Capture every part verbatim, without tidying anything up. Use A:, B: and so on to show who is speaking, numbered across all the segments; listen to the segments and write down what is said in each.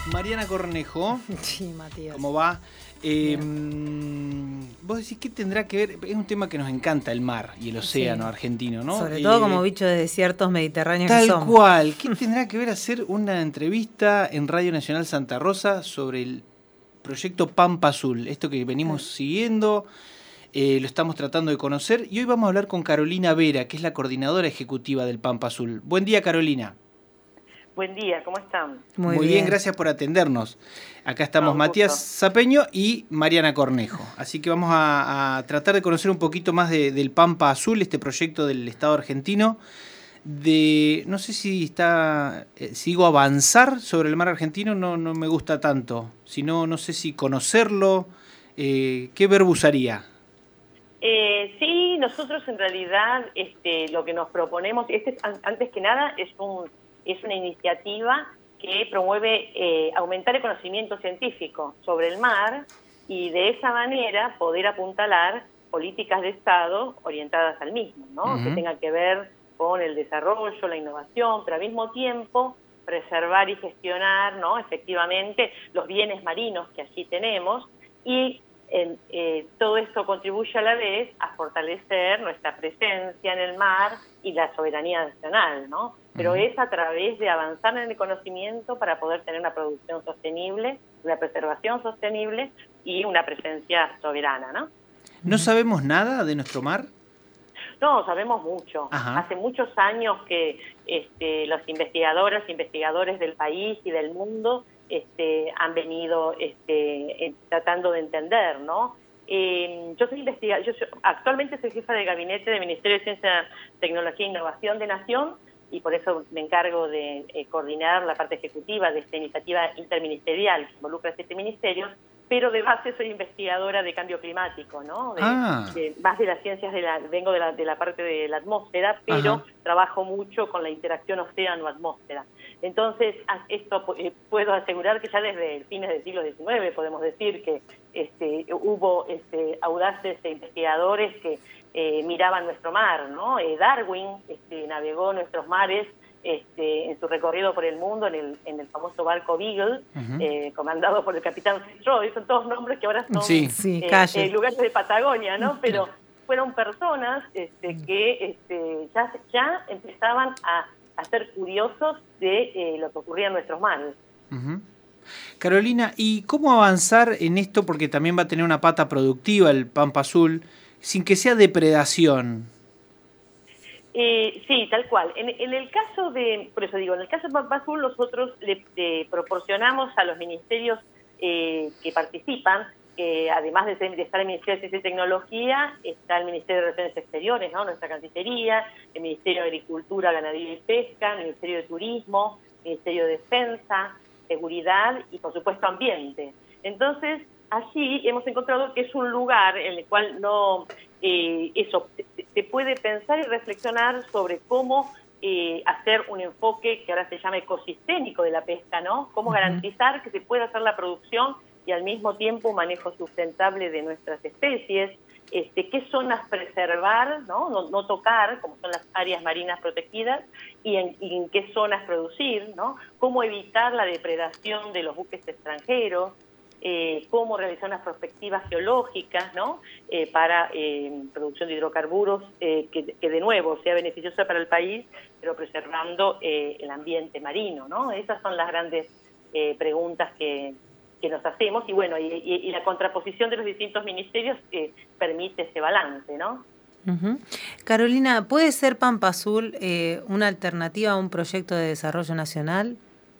A: Mariana Cornejo.
B: Sí, Matías.
A: ¿Cómo va? Eh, vos decís, ¿qué tendrá que ver? Es un tema que nos encanta, el mar y el océano sí. argentino, ¿no?
B: Sobre
A: eh,
B: todo como bichos de desiertos mediterráneos
A: tal
B: que somos.
A: Tal cual. ¿Qué tendrá que ver hacer una entrevista en Radio Nacional Santa Rosa sobre el proyecto Pampa Azul? Esto que venimos sí. siguiendo, eh, lo estamos tratando de conocer. Y hoy vamos a hablar con Carolina Vera, que es la coordinadora ejecutiva del Pampa Azul. Buen día, Carolina.
C: Buen día, ¿cómo están?
A: Muy, Muy bien. bien, gracias por atendernos. Acá estamos no, Matías Zapeño y Mariana Cornejo. Así que vamos a, a tratar de conocer un poquito más de, del Pampa Azul, este proyecto del Estado argentino. De, no sé si está, eh, si digo avanzar sobre el mar argentino, no, no me gusta tanto. Sino, no sé si conocerlo, eh, ¿qué verbo usaría?
C: Eh, sí, nosotros en realidad este, lo que nos proponemos, este antes que nada es un es una iniciativa que promueve eh, aumentar el conocimiento científico sobre el mar y de esa manera poder apuntalar políticas de Estado orientadas al mismo, ¿no? Uh-huh. Que tengan que ver con el desarrollo, la innovación, pero al mismo tiempo preservar y gestionar, ¿no? Efectivamente los bienes marinos que allí tenemos y eh, eh, todo esto contribuye a la vez a fortalecer nuestra presencia en el mar y la soberanía nacional, ¿no? Pero uh-huh. es a través de avanzar en el conocimiento para poder tener una producción sostenible, una preservación sostenible y una presencia soberana, ¿no?
A: ¿No sabemos nada de nuestro mar?
C: No, sabemos mucho.
A: Ajá.
C: Hace muchos años que este, los investigadoras e investigadores del país y del mundo este, han venido este, eh, tratando de entender, ¿no? Eh, yo soy investigadora, yo soy, actualmente soy jefa de gabinete del Ministerio de Ciencia, Tecnología e Innovación de Nación, y por eso me encargo de eh, coordinar la parte ejecutiva de esta iniciativa interministerial que involucra a siete ministerios, pero de base soy investigadora de cambio climático, ¿no? De,
A: ah.
C: de, más de las ciencias, de la, vengo de la, de la parte de la atmósfera, pero Ajá. trabajo mucho con la interacción océano-atmósfera. Entonces, esto eh, puedo asegurar que ya desde el fines del siglo diecinueve podemos decir que este, hubo este, audaces investigadores que Eh, miraban nuestro mar, ¿no? Eh, Darwin este, navegó nuestros mares este, en su recorrido por el mundo en el, en el famoso barco Beagle, uh-huh. eh, comandado por el capitán Fitzroy. Son todos nombres que ahora son
A: sí,
B: sí,
C: eh,
B: calle.
C: eh, lugares de Patagonia, ¿no? Pero fueron personas este, que este, ya, ya empezaban a, a ser curiosos de eh, lo que ocurría en nuestros mares.
A: Uh-huh. Carolina, ¿y cómo avanzar en esto? Porque también va a tener una pata productiva el Pampa Azul, sin que sea depredación.
C: Eh, sí, tal cual. En, en el caso de, por eso digo, en el caso de Pampa Azul nosotros le, le proporcionamos a los ministerios eh, que participan, eh, además de, de estar el Ministerio de Ciencia y Tecnología, está el Ministerio de Relaciones Exteriores, ¿no? Nuestra Cancillería, el Ministerio de Agricultura, Ganadería y Pesca, el Ministerio de Turismo, el Ministerio de Defensa, Seguridad y, por supuesto, Ambiente. Entonces, allí hemos encontrado que es un lugar en el cual no eh, eso se, se puede pensar y reflexionar sobre cómo eh, hacer un enfoque que ahora se llama ecosistémico de la pesca, ¿no? Cómo uh-huh. garantizar que se pueda hacer la producción y al mismo tiempo un manejo sustentable de nuestras especies, este, qué zonas preservar, ¿no? No, no tocar, como son las áreas marinas protegidas, y en, y en qué zonas producir, ¿no? Cómo evitar la depredación de los buques extranjeros, Eh, cómo realizar unas perspectivas geológicas, ¿no? Eh, para eh, producción de hidrocarburos eh, que, que de nuevo sea beneficiosa para el país, pero preservando eh, el ambiente marino, ¿no? Esas son las grandes eh, preguntas que, que nos hacemos y bueno, y, y, y la contraposición de los distintos ministerios que permite ese balance, ¿no?
B: Uh-huh. Carolina, ¿puede ser Pampa Azul eh, una alternativa a un proyecto de desarrollo nacional?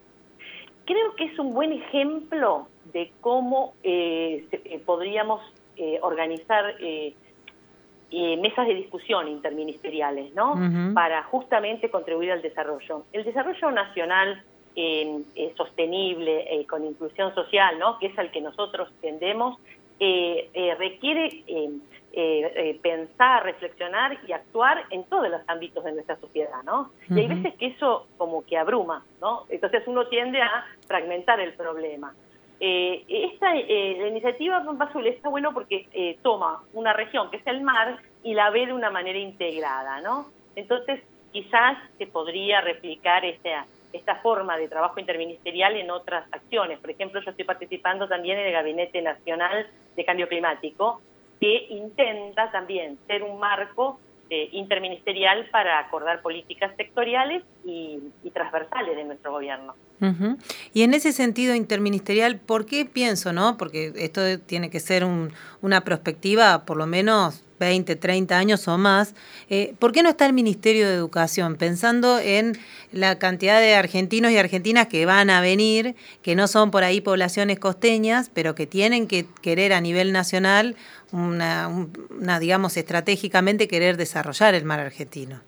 C: Creo que es un buen ejemplo de cómo eh, se, eh, podríamos eh, organizar eh, eh, mesas de discusión interministeriales, ¿no? Uh-huh. Para justamente contribuir al desarrollo. El desarrollo nacional eh, eh, sostenible, eh, con inclusión social, ¿no? Que es al que nosotros tendemos, eh, eh, requiere eh, eh, eh, pensar, reflexionar y actuar en todos los ámbitos de nuestra sociedad, ¿no? Uh-huh. Y hay veces que eso como que abruma, ¿no? Entonces uno tiende a fragmentar el problema. Eh, esta eh, la iniciativa Pampa Azul está bueno porque eh, toma una región que es el mar y la ve de una manera integrada, ¿no? Entonces quizás se podría replicar esta, esta forma de trabajo interministerial en otras acciones. Por ejemplo, yo estoy participando también en el Gabinete Nacional de Cambio Climático, que intenta también ser un marco eh, interministerial para acordar políticas sectoriales y, y transversales de nuestro gobierno.
B: Uh-huh. Y en ese sentido interministerial, ¿por qué pienso, no? Porque esto tiene que ser un, una perspectiva por lo menos veinte, treinta años o más. Eh, ¿Por qué no está el Ministerio de Educación? Pensando en la cantidad de argentinos y argentinas que van a venir, que no son por ahí poblaciones costeñas, pero que tienen que querer a nivel nacional, una, una digamos, estratégicamente querer desarrollar el mar argentino.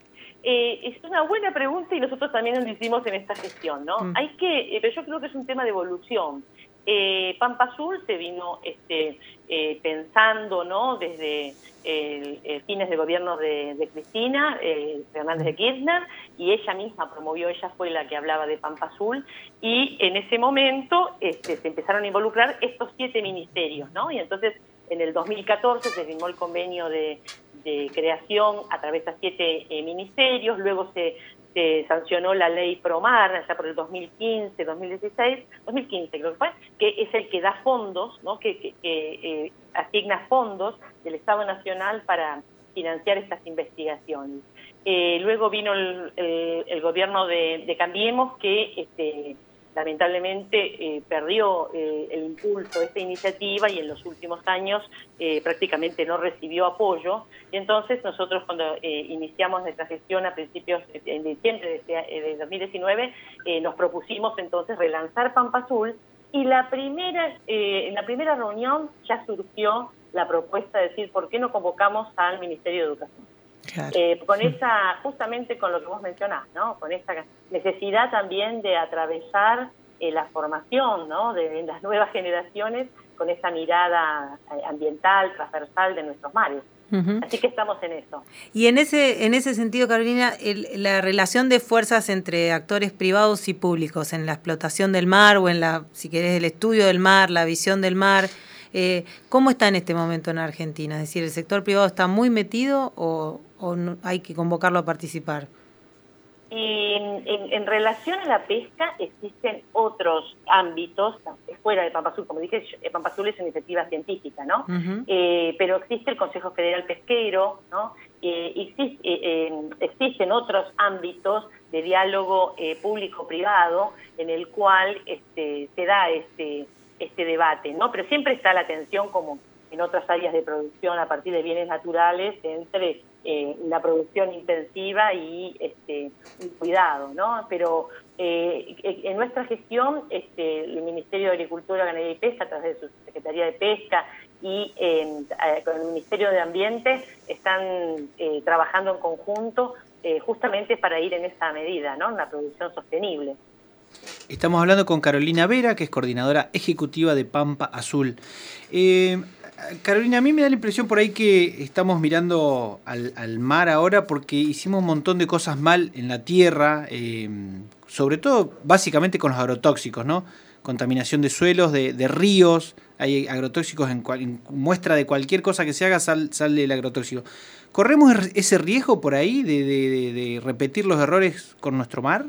C: Eh, es una buena pregunta y nosotros también lo hicimos en esta gestión, ¿no? Mm. Hay que, eh, pero yo creo que es un tema de evolución. Eh, Pampa Azul se vino este, eh, pensando, ¿no? Desde el, el fines de gobierno de, de Cristina eh, Fernández de Kirchner, y ella misma promovió, ella fue la que hablaba de Pampa Azul, y en ese momento este, se empezaron a involucrar estos siete ministerios, ¿no? Y entonces en el dos mil catorce se firmó el convenio de de creación a través de siete eh, ministerios, luego se, se sancionó la ley Promar, allá por el dos mil quince, dos mil dieciséis, dos mil quince creo que fue, que es el que da fondos, ¿no? que, que, que eh, asigna fondos del Estado Nacional para financiar estas investigaciones. Eh, luego vino el, el, el gobierno de, de Cambiemos, que este, lamentablemente eh, perdió eh, el impulso de esta iniciativa y en los últimos años eh, prácticamente no recibió apoyo. Y entonces nosotros cuando eh, iniciamos nuestra gestión a principios, en diciembre de, de dos mil diecinueve, eh, nos propusimos entonces relanzar Pampa Azul, y la primera, eh, en la primera reunión ya surgió la propuesta de decir, ¿por qué no convocamos al Ministerio de Educación? Claro. Eh, con esa, justamente con lo que vos mencionás, ¿no? Con esa necesidad también de atravesar eh, la formación, ¿no? de, de las nuevas generaciones con esa mirada ambiental, transversal de nuestros mares. Uh-huh. Así que estamos en eso.
B: Y en ese en ese sentido, Carolina, el, la relación de fuerzas entre actores privados y públicos en la explotación del mar o en la, si querés, el estudio del mar, la visión del mar, eh, ¿cómo está en este momento en Argentina? Es decir, ¿el sector privado está muy metido o, o no, hay que convocarlo a participar?
C: En, en, en relación a la pesca existen otros ámbitos fuera de Pampa Azul. Como dije, Pampa Azul es una iniciativa científica, ¿no? Uh-huh. Eh, pero existe el Consejo Federal Pesquero, ¿no? Eh, existe, eh, eh, existen otros ámbitos de diálogo eh, público-privado en el cual este, se da este, este debate, ¿no? Pero siempre está la tensión, como en otras áreas de producción a partir de bienes naturales, entre eh, la producción intensiva y este, un cuidado, ¿no? Pero eh, en nuestra gestión, este, el Ministerio de Agricultura, Ganadería y Pesca, a través de su Secretaría de Pesca y eh, con el Ministerio de Ambiente, están eh, trabajando en conjunto eh, justamente para ir en esa medida, ¿no? Una producción sostenible.
A: Estamos hablando con Carolina Vera, que es coordinadora ejecutiva de Pampa Azul. Eh, Carolina, a mí me da la impresión por ahí que estamos mirando al, al mar ahora porque hicimos un montón de cosas mal en la tierra, eh, sobre todo básicamente con los agrotóxicos, ¿no? Contaminación de suelos, de, de ríos, hay agrotóxicos en, cual, en muestra de cualquier cosa que se haga sal, sale el agrotóxico. ¿Corremos ese riesgo por ahí de, de, de, de repetir los errores con nuestro mar?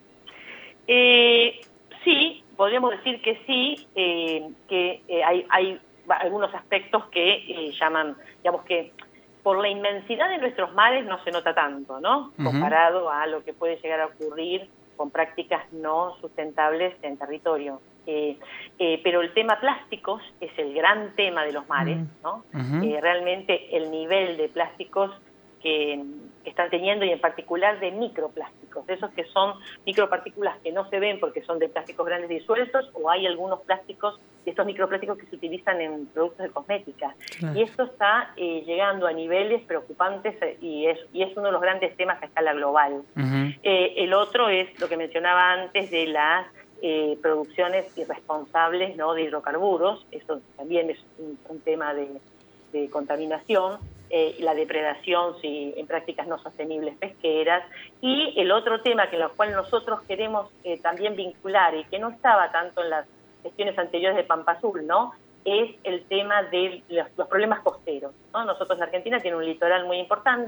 C: Eh, sí, podríamos decir que sí, eh, que eh, hay, hay algunos aspectos que eh, llaman, digamos que por la inmensidad de nuestros mares no se nota tanto, ¿no? Uh-huh. Comparado a lo que puede llegar a ocurrir con prácticas no sustentables en territorio. Eh, eh, pero el tema plásticos es el gran tema de los mares, ¿no? Uh-huh. Eh, realmente el nivel de plásticos que, que están teniendo, y en particular de microplásticos, de esos que son micropartículas que no se ven porque son de plásticos grandes disueltos, o hay algunos plásticos, de estos microplásticos que se utilizan en productos de cosmética. Claro. Y esto está eh, llegando a niveles preocupantes y es, y es uno de los grandes temas a escala global. Uh-huh. Eh, el otro es lo que mencionaba antes de las eh, producciones irresponsables, ¿no? de hidrocarburos. Eso también es un, un tema de, de contaminación. Eh, la depredación sí, en prácticas no sostenibles pesqueras, y el otro tema que en lo cual nosotros queremos eh, también vincular y que no estaba tanto en las gestiones anteriores de Pampa Azul, ¿no? es el tema de los, los problemas costeros, ¿no? Nosotros en Argentina tiene un litoral muy importante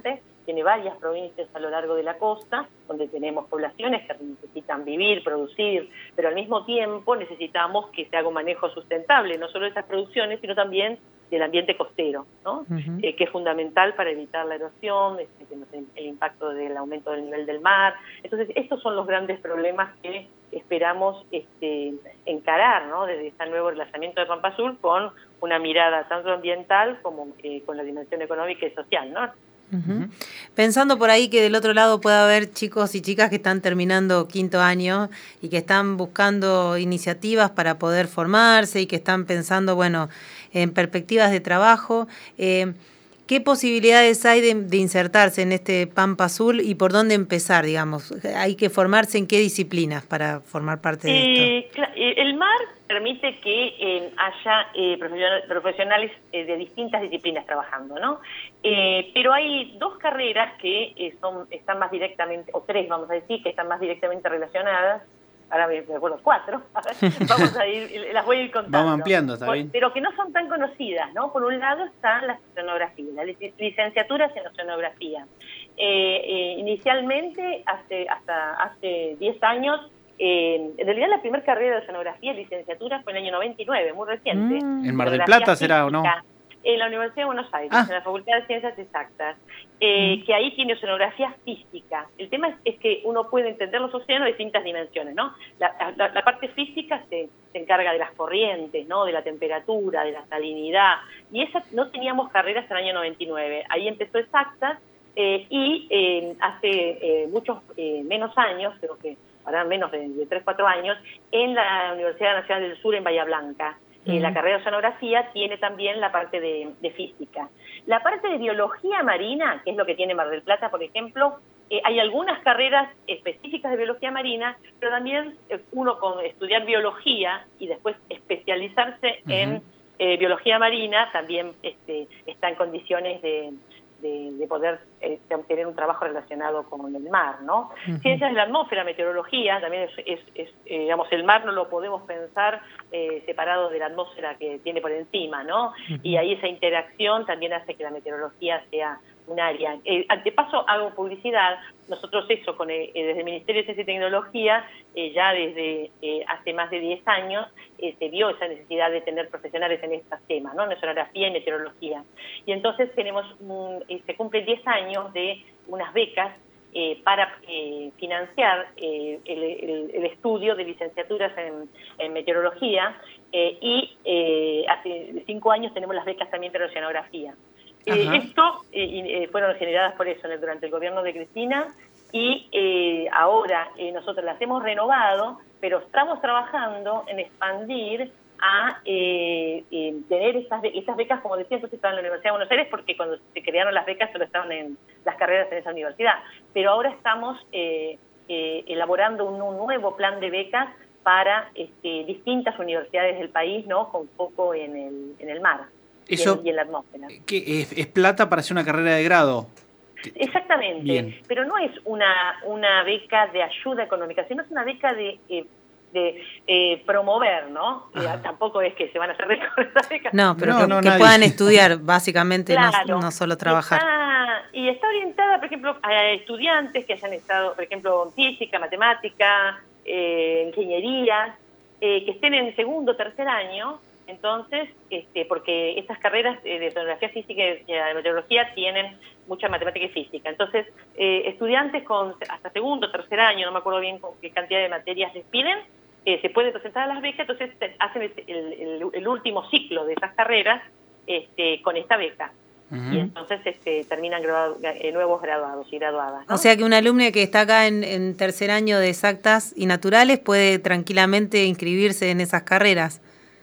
C: tiene varias provincias a lo largo de la costa, donde tenemos poblaciones que necesitan vivir, producir, pero al mismo tiempo necesitamos que se haga un manejo sustentable, no solo de esas producciones, sino también del ambiente costero, ¿no? Uh-huh. eh, que es fundamental para evitar la erosión, este, el, el impacto del aumento del nivel del mar. Entonces, estos son los grandes problemas que esperamos este, encarar, ¿no? Desde este nuevo relanzamiento de Pampa Azul, con una mirada tanto ambiental como eh, con la dimensión económica y social, ¿no?
B: Uh-huh. Pensando por ahí que del otro lado puede haber chicos y chicas que están terminando quinto año y que están buscando iniciativas para poder formarse y que están pensando, bueno, en perspectivas de trabajo. Eh, ¿Qué posibilidades hay de, de insertarse en este Pampa Azul y por dónde empezar, digamos? ¿Hay que formarse en qué disciplinas para formar parte de
C: eh,
B: esto?
C: El M A R permite que eh, haya eh, profesionales eh, de distintas disciplinas trabajando, ¿no? Eh, pero hay dos carreras que eh, son están más directamente, o tres vamos a decir, que están más directamente relacionadas. Ahora me acuerdo cuatro, vamos a ir, las voy a ir contando.
A: Vamos ampliando, está bien.
C: Pero que no son tan conocidas, ¿no? Por un lado están las oceanografías, las licenciaturas en oceanografía. Eh, eh, inicialmente, hace hasta hace diez años, eh, en realidad la primera carrera de oceanografía, licenciatura, fue en el año noventa y nueve, muy reciente.
A: Mm. ¿En Mar del Plata será o no?
C: En la Universidad de Buenos Aires, ah. en la Facultad de Ciencias Exactas, eh, mm. que ahí tiene oceanografía física. El tema es, es que uno puede entender los océanos de distintas dimensiones, ¿no? La, la, la parte física se, se encarga de las corrientes, ¿no? De la temperatura, de la salinidad, y esa no teníamos carreras en el año noventa y nueve. Ahí empezó Exactas, eh, y eh, hace eh, muchos eh, menos años, creo que ahora menos de, de tres, cuatro años, en la Universidad Nacional del Sur en Bahía Blanca. Eh, la carrera de oceanografía tiene también la parte de, de física. La parte de biología marina, que es lo que tiene Mar del Plata, por ejemplo, eh, hay algunas carreras específicas de biología marina, pero también eh, uno con estudiar biología y después especializarse uh-huh. en eh, biología marina también este, está en condiciones de, de, de poder eh, obtener un trabajo relacionado con el mar, ¿no? Uh-huh. Ciencias de la atmósfera, meteorología, también es, es, es eh, digamos, el mar no lo podemos pensar eh, separado de la atmósfera que tiene por encima, ¿no? Uh-huh. Y ahí esa interacción también hace que la meteorología sea un área. Eh, de paso, hago publicidad. Nosotros eso, con el, eh, desde el Ministerio de Ciencia y Tecnología, eh, ya desde eh, hace más de diez años, eh, se vio esa necesidad de tener profesionales en estos temas, ¿no? En oceanografía y meteorología. Y entonces tenemos, un, eh, se cumplen diez años de unas becas eh, para eh, financiar eh, el, el, el estudio de licenciaturas en, en meteorología, eh, y eh, hace cinco años tenemos las becas también para oceanografía. Eh, esto eh, eh, fueron generadas por eso durante el gobierno de Cristina, y eh, ahora eh, nosotros las hemos renovado, pero estamos trabajando en expandir a eh, eh, tener estas, estas becas, como decía, entonces estaban en la Universidad de Buenos Aires, porque cuando se crearon las becas solo estaban en las carreras en esa universidad, pero ahora estamos eh, eh, elaborando un, un nuevo plan de becas para este, distintas universidades del país, ¿no? Con foco en el, en el mar.
A: Eso, y en la atmósfera. ¿Qué, es, ¿Es plata para hacer una carrera de grado?
C: Exactamente, bien. Pero no es una, una beca de ayuda económica, sino es una beca de, eh, de eh, promover, ¿no? Eh, tampoco es que se van a hacer ricos con esa beca.
B: No, pero no, que, no, que puedan estudiar, básicamente, claro, no, no solo trabajar.
C: Está, y está orientada, por ejemplo, a estudiantes que hayan estado, por ejemplo, en física, matemática, eh, ingeniería, eh, que estén en segundo o tercer año. Entonces, este, porque estas carreras de oceanografía física y de meteorología tienen mucha matemática y física. Entonces, eh, estudiantes con hasta segundo, tercer año, no me acuerdo bien con qué cantidad de materias les piden, eh, se pueden presentar a las becas, entonces hacen el, el, el último ciclo de esas carreras este, con esta beca. Uh-huh. Y entonces este, terminan gradu- eh, nuevos graduados y graduadas, ¿no?
B: O sea que un alumno que está acá en, en tercer año de Exactas y Naturales puede tranquilamente inscribirse en esas carreras.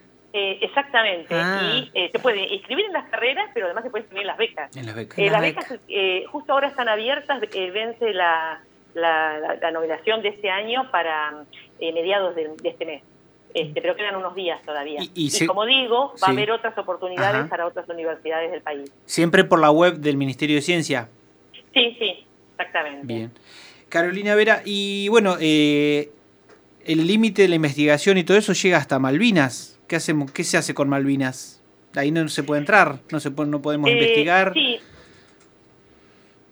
C: Eh, exactamente, ah. y eh, se puede inscribir en las carreras, pero además se puede inscribir en las becas.
A: En las becas.
C: Eh, las becas, becas eh, justo ahora están abiertas, eh, vence la, la, la, la nominación de este año para eh, mediados de, de este mes, este, pero quedan unos días todavía. Y, y, y se... como digo, va sí. a haber otras oportunidades Ajá. para otras universidades del país.
A: ¿Siempre por la web del Ministerio de Ciencia?
C: Sí, sí, exactamente.
A: Bien. Carolina Vera, y bueno, eh, el límite de la investigación y todo eso llega hasta Malvinas. ¿Qué hacemos? ¿Qué se hace con Malvinas? Ahí no se puede entrar, no se puede, no podemos eh, investigar.
C: Sí,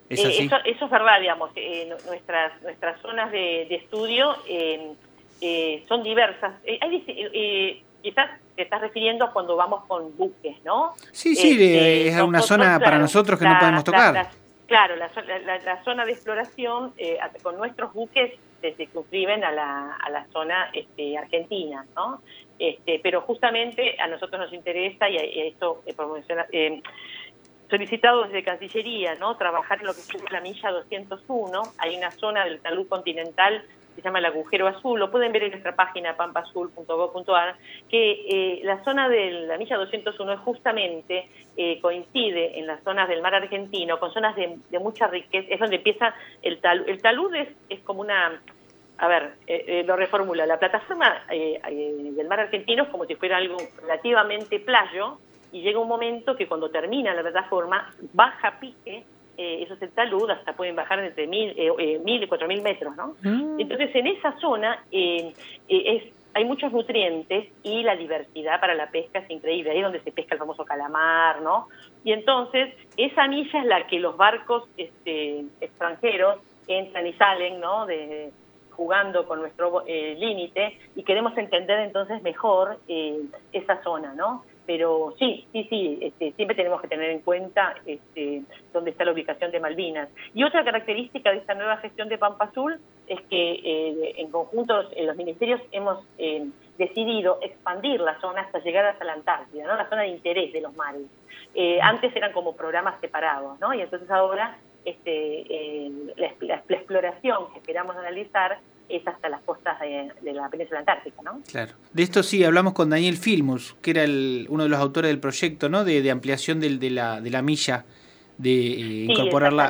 A: ¿Es así?
C: Eh, eso, eso es verdad, digamos. Eh, nuestras, nuestras zonas de, de estudio eh, eh, son diversas. Eh, hay, eh, quizás te estás refiriendo a cuando vamos con buques, ¿no?
A: Sí, sí,
C: Este,
A: es
C: nosotros,
A: una zona
C: claro,
A: para nosotros que
C: la,
A: no podemos tocar.
C: La, la, claro, la, la, la zona de exploración eh, con nuestros buques se circunscriben a la, a la zona este, argentina, ¿no? Este, pero justamente a nosotros nos interesa, y, y esto eh, promociona, eh, solicitado desde Cancillería, ¿no? Trabajar en lo que es la milla doscientos uno. Hay una zona del talud continental que se llama el agujero azul, lo pueden ver en nuestra página pampa azul punto gob punto ar, que eh, la zona de la milla doscientos uno es justamente eh, coincide en las zonas del mar argentino con zonas de, de mucha riqueza, es donde empieza el talud. El talud es, es como una... A ver, eh, eh, lo reformula. La plataforma eh, eh, del mar argentino es como si fuera algo relativamente playo, y llega un momento que cuando termina la plataforma, baja a pique, eh, eso es el talud, hasta pueden bajar entre mil, eh, eh, mil y cuatro mil metros, ¿no? Mm. Entonces, en esa zona eh, eh, es, hay muchos nutrientes y la diversidad para la pesca es increíble. Ahí es donde se pesca el famoso calamar, ¿no? Y entonces, esa milla es la que los barcos este, extranjeros entran y salen, ¿no? De, jugando con nuestro eh, límite, y queremos entender entonces mejor eh, esa zona, ¿no? Pero sí, sí, sí, este, siempre tenemos que tener en cuenta este, dónde está la ubicación de Malvinas. Y otra característica de esta nueva gestión de Pampa Azul es que eh, en conjunto en los ministerios hemos eh, decidido expandir la zona hasta llegar hasta la Antártida, ¿no? La zona de interés de los mares. Eh, antes eran como programas separados, ¿no? Y entonces ahora este, eh, la, la, la exploración que esperamos analizar es hasta las costas de, de la península antártica, ¿no?
A: Claro. De esto sí, hablamos con Daniel Filmus, que era el, uno de los autores del proyecto, ¿no? De, de ampliación del, de, la, de la milla, de eh, sí, incorporarla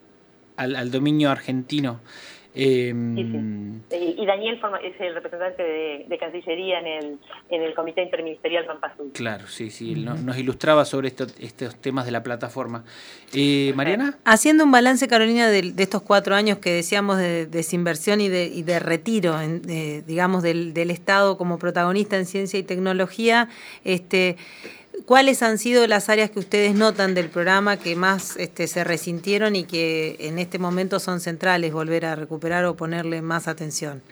A: al, al dominio argentino. Eh,
C: sí, sí. Y Daniel forma, es el representante de, de Cancillería en el, en el Comité Interministerial Pampa Azul.
A: Claro, sí, sí, él nos ilustraba sobre esto, estos temas de la plataforma. Eh, ¿Mariana?
B: Haciendo un balance, Carolina, de, de estos cuatro años que decíamos de desinversión y de, y de retiro, en, de, digamos, del, del Estado como protagonista en ciencia y tecnología, este... ¿cuáles han sido las áreas que ustedes notan del programa que más este, se resintieron y que en este momento son centrales volver a recuperar o ponerle más atención?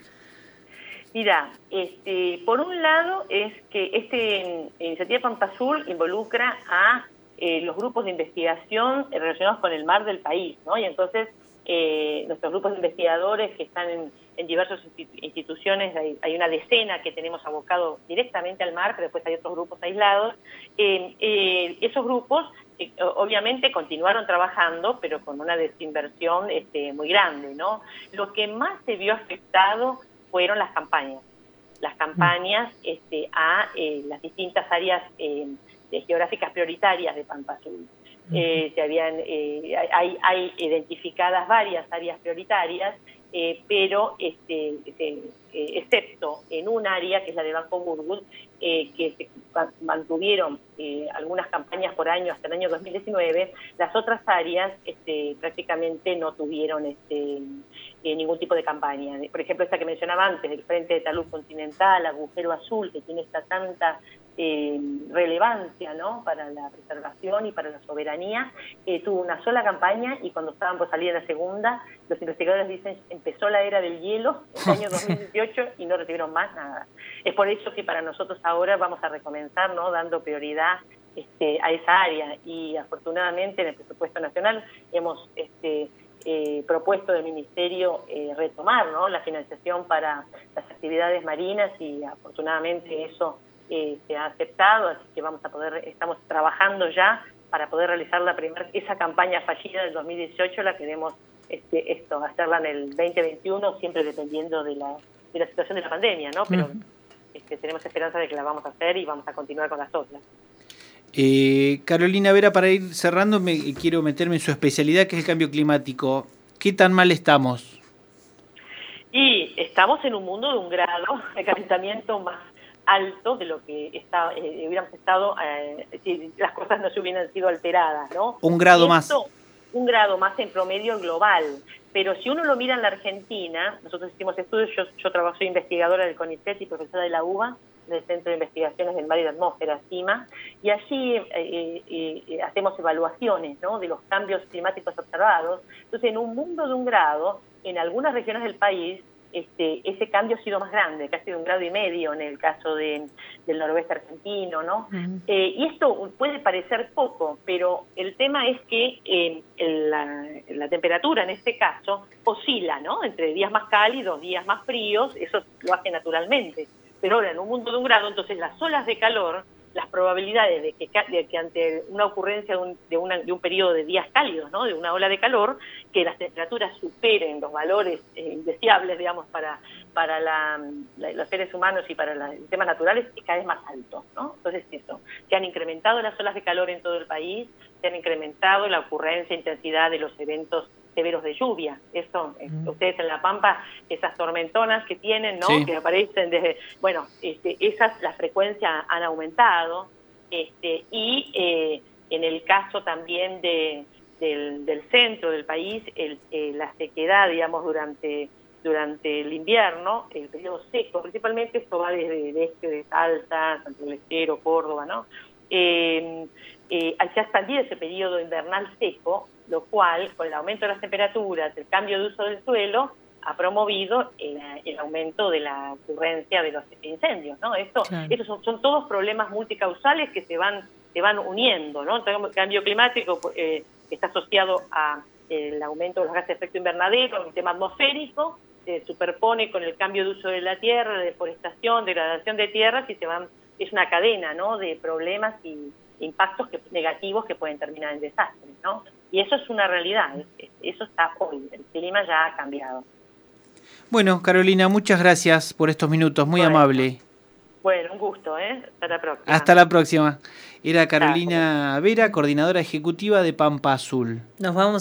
C: Mira, este, por un lado es que este iniciativa Pampa Azul involucra a eh, los grupos de investigación relacionados con el mar del país, ¿no? Y entonces eh, nuestros grupos de investigadores que están en, en diversas instituciones, hay, hay una decena que tenemos abocado directamente al mar, pero después hay otros grupos aislados. Eh, eh, esos grupos eh, obviamente continuaron trabajando, pero con una desinversión este, muy grande, ¿no? Lo que más se vio afectado fueron las campañas, las campañas este, a eh, las distintas áreas eh, de geográficas prioritarias de Pampa Azul. Eh, se habían, eh, hay, hay identificadas varias áreas prioritarias, eh, pero este, eh, excepto en un área que es la de Banco Burgos, eh, que se mantuvieron eh, algunas campañas por año hasta el año dos mil diecinueve, las otras áreas este, prácticamente no tuvieron este, eh, ningún tipo de campaña. Por ejemplo, esta que mencionaba antes, el Frente de Talud Continental, Agujero Azul, que tiene esta tanta eh, relevancia, ¿no?, para la preservación y para la soberanía, eh, tuvo una sola campaña, y cuando estaban por salir la segunda, los investigadores dicen empezó la era del hielo en el año dos mil dieciocho y no recibieron más nada. Es por eso que para nosotros ahora vamos a recomenzar, ¿no?, dando prioridad este, a esa área, y afortunadamente en el presupuesto nacional hemos este, eh, propuesto del Ministerio eh, retomar, ¿no?, la financiación para las actividades marinas, y afortunadamente eso eh, se ha aceptado, así que vamos a poder, estamos trabajando ya para poder realizar la primera, esa campaña fallida del dos mil dieciocho, la queremos este, esto, hacerla en el veinte veintiuno, siempre dependiendo de la, de la situación de la pandemia, ¿no? Pero uh-huh. este, tenemos esperanza de que la vamos a hacer y vamos a continuar con las otras.
A: Eh, Carolina Vera, para ir cerrando, me quiero meterme en su especialidad, que es el cambio climático. ¿Qué tan mal estamos?
C: Y estamos en un mundo de un grado de calentamiento más alto de lo que está, eh, hubiéramos estado eh, si las cosas no se hubieran sido alteradas, ¿no?
A: Un grado
C: esto,
A: más.
C: Un grado más en promedio global. Pero si uno lo mira en la Argentina, nosotros hicimos estudios, yo, yo trabajo, soy investigadora del CONICET y profesora de la U B A, del Centro de Investigaciones del Mar y la Atmósfera, CIMA, y allí eh, eh, hacemos evaluaciones, ¿no?, de los cambios climáticos observados. Entonces, en un mundo de un grado, en algunas regiones del país, Este, ese cambio ha sido más grande, casi de un grado y medio en el caso de, del noroeste argentino, ¿no? Uh-huh. Eh, y esto puede parecer poco, pero el tema es que eh, la, la temperatura en este caso oscila, ¿no?, entre días más cálidos, días más fríos, eso lo hace naturalmente. Pero ahora, en un mundo de un grado, entonces las olas de calor, las probabilidades de que, de que ante una ocurrencia de un, de, una, de un periodo de días cálidos, ¿no?, de una ola de calor, que las temperaturas superen los valores eh, indeseables, digamos, para, para la, la, los seres humanos y para los sistemas naturales, es cada vez más alto, ¿no? Entonces eso, se han incrementado las olas de calor en todo el país, se han incrementado la ocurrencia e intensidad de los eventos severos de lluvia. Eso, mm. ustedes en La Pampa, esas tormentonas que tienen, ¿no?, sí, que aparecen desde, bueno, este, esas, la frecuencia han aumentado, este, y eh, en el caso también de, del, del centro del país, el, eh, la sequedad, digamos, durante, durante el invierno, el periodo seco, principalmente esto va desde el este de Salta, Santiago del Estero, Córdoba, ¿no? Eh, eh, se ha expandido ese periodo invernal seco, lo cual, con el aumento de las temperaturas, el cambio de uso del suelo, ha promovido el, el aumento de la ocurrencia de los incendios, ¿no? Esto, claro. Estos son, son todos problemas multicausales que se van, se van uniendo, ¿no? El cambio climático eh, está asociado a el aumento de los gases de efecto invernadero, el tema atmosférico, se superpone con el cambio de uso de la tierra, deforestación, degradación de tierras, y se van, es una cadena, ¿no?, de problemas y impactos que, negativos que pueden terminar en desastres, ¿no? Y eso es una realidad, eso está hoy, el clima ya ha cambiado.
A: Bueno, Carolina, muchas gracias por estos minutos, muy bueno, amable.
C: Bueno, un gusto, ¿eh? Hasta la próxima.
A: Hasta la próxima. Era Carolina Vera, coordinadora ejecutiva de Pampa Azul.
B: Nos vamos.